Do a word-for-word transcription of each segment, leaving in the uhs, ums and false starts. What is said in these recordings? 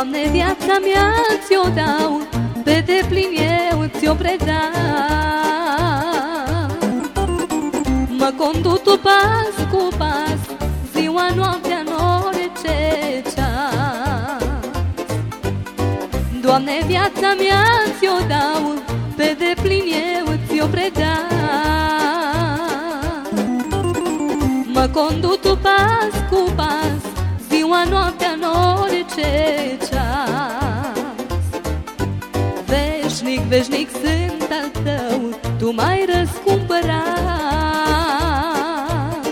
Doamne, viața mea ți-o dau, pe deplin eu ți-o predau. Mă conduc tu pas cu pas, ziua, noaptea, în orice ceas. Doamne, viața mea ți-o dau, pe deplin eu ți-o predau. Mă conduc tu pas cu pas, ziua, noaptea, în orice ceas. Veșnic, veșnic sunt al tău, tu m-ai răscumpărat.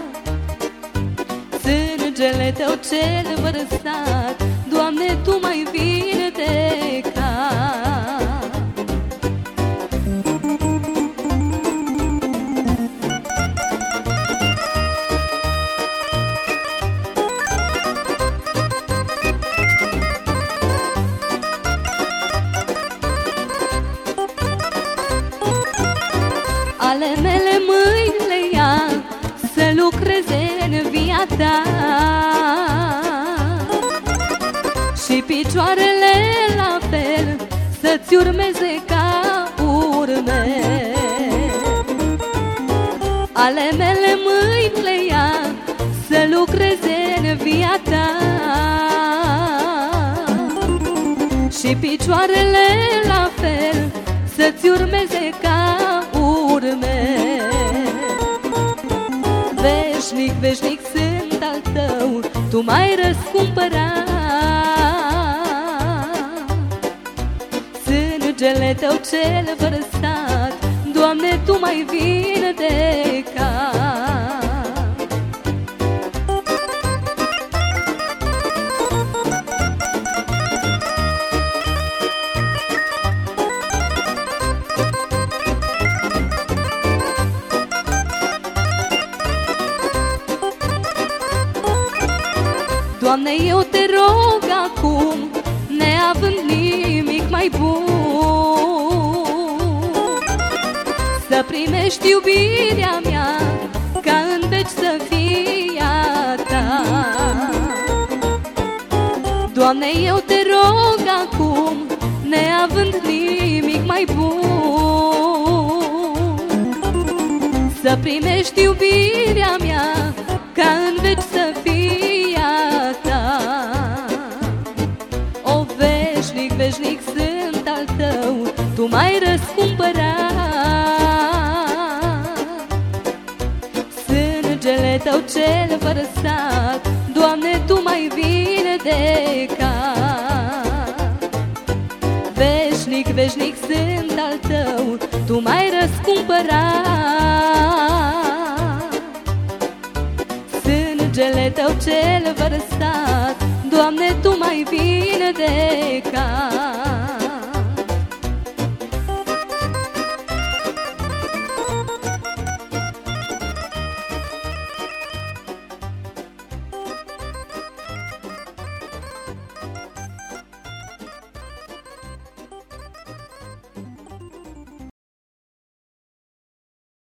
Sângele tău cel vărsat, Doamne, tu m-ai vindecat. Ale mele mâini le ia, să lucreze în via ta, și picioarele la fel să-ți urmeze ca urme. Ale mele mâini le ia, să lucreze în via ta, și picioarele la fel să-ți urmeze ca urme. Veșnic, veșnic sunt al tău, tu m-ai răscumpărat. Sângele tău cel vărsat, Doamne, tu m-ai vindecat. Doamne, eu te rog acum, neavând nimic mai bun, să primești iubirea mea, ca în veci să fie a ta. Doamne, eu te rog acum, neavând nimic mai bun, să primești iubirea mea, ca în veci să fie a ta. O, veșnic, veșnic sunt al tău, tu m-ai răscumpărat. Sângele tău cel vărsat, Doamne, tu m-ai vindecat. Veșnic, veșnic sunt al tău, tu m-ai răscumpărat. Sângele tău cel vărsat, Doamne, tu m-ai vindecat.